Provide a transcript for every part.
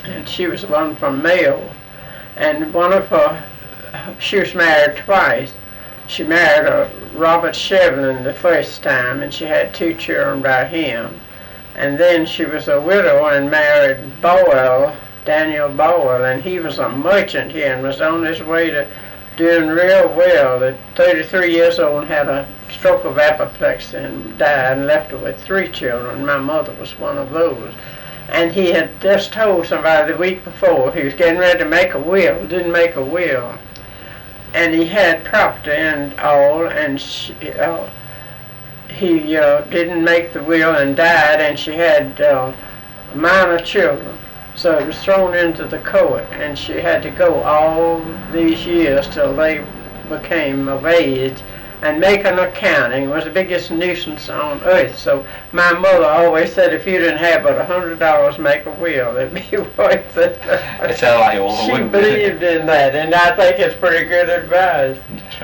and she was the one from Mayo. And one of her, she was married twice. She married Robert Shevlin the first time, and she had 2 children by him. And then she was a widow and married Boyle, Daniel Boyle, and he was a merchant here and was on his way to doing real well. At 33 years old, had a stroke of apoplexy and died and left her with 3 children. My mother was one of those. And he had just told somebody the week before he was getting ready to make a will, didn't make a will. And he had property and all, and he didn't make the will and died, and she had minor children. So it was thrown into the court, and she had to go all these years till they became of age and make an accounting. It was the biggest nuisance on earth. So my mother always said, if you didn't have but $100, make a will, it'd be worth it. It sounded like it was. She believed in that, and I think it's pretty good advice.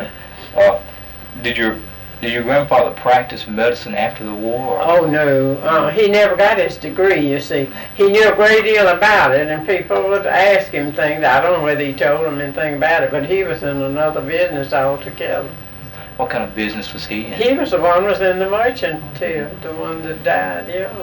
Did your grandfather practice medicine after the war? Or? Oh, no. He never got his degree, you see. He knew a great deal about it, and people would ask him things. I don't know whether he told them anything about it, but he was in another business altogether. What kind of business was he in? He was the one who was in the merchant, too, the one that died, yeah.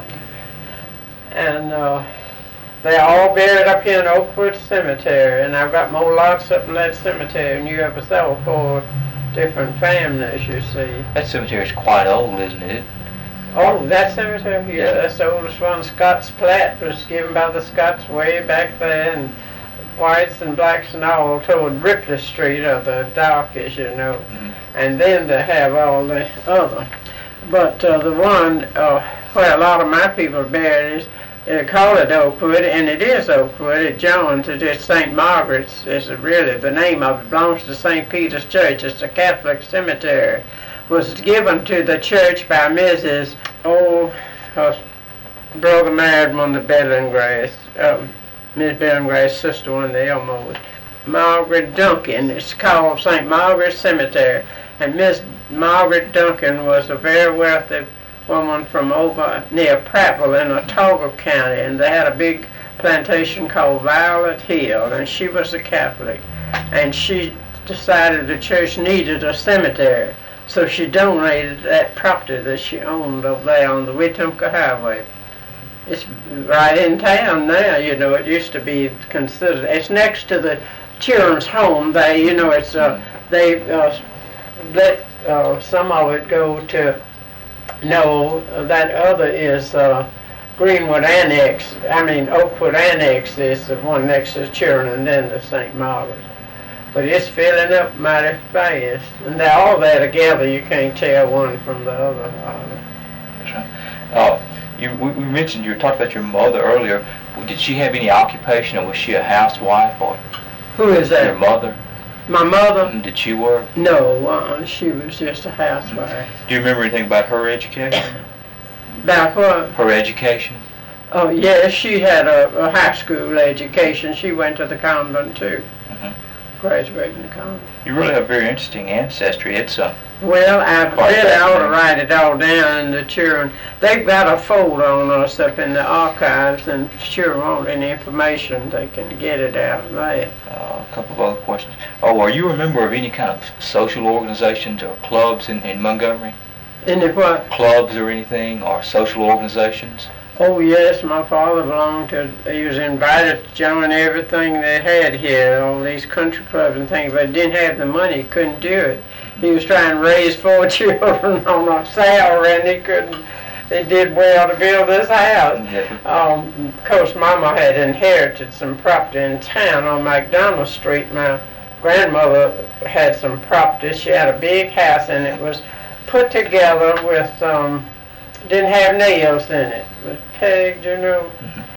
And they're all buried up here in Oakwood Cemetery, and I've got more lots up in that cemetery than you ever saw for different families, you see. That cemetery is quite old, isn't it? Oh, that cemetery? Yeah, that's the oldest one. Scott's Plat was given by the Scotts way back there, and whites and blacks and all toward Ripley Street, or the Darkies, you know. Mm-hmm. And then they have all the other. But the one where a lot of my people are buried is, they call it Oakwood, and it is Oakwood. It joins to just St. Margaret's. Is really the name of it. Belongs to St. Peter's Church. It's a Catholic cemetery. Was given to the church by Mrs. Her brother married one of the Bellingrass, Miss Bellingrass' sister, one of the Elmos. Margaret Duncan. It's called St. Margaret's Cemetery. And Miss Margaret Duncan was a very wealthy woman from over near Prattville in Otago County, and they had a big plantation called Violet Hill, and she was a Catholic. And she decided the church needed a cemetery, so she donated that property that she owned over there on the Wetumpka Highway. It's right in town now, you know. It used to be considered, it's next to the children's home. They, you know, it's they let some of it go to, no, that other is Greenwood Annex. Oakwood Annex is the one next to the children, and then the St. Margaret's. But it's filling up mighty fast, and they're all there together. You can't tell one from the other. That's right. We mentioned, you talked about your mother earlier. Did she have any occupation, or was she a housewife, or? Who is that? Your mother. My mother? Did she work? No, she was just a housewife. Do you remember anything about her education? About what? Her education? Oh, yes, she had a high school education. She went to the convent, too. Graduated in the convent. You really have very interesting ancestry. It's well, I really ought to write it all down, and the children, they've got a folder on us up in the archives, and if sure want any information, they can get it out of there. A couple of other questions. Are you a member of any kind of social organizations or clubs in Montgomery? Any what? Clubs or anything, or social organizations? Oh, yes, my father belonged to, he was invited to join everything they had here, all these country clubs and things, but he didn't have the money, he couldn't do it. He was trying to raise 4 children on a salary, and he couldn't. They did well to build this house. Of course, Mama had inherited some property in town on McDonald Street. My grandmother had some property. She had a big house, and it was put together with, didn't have nails in it. It was pegged, you know.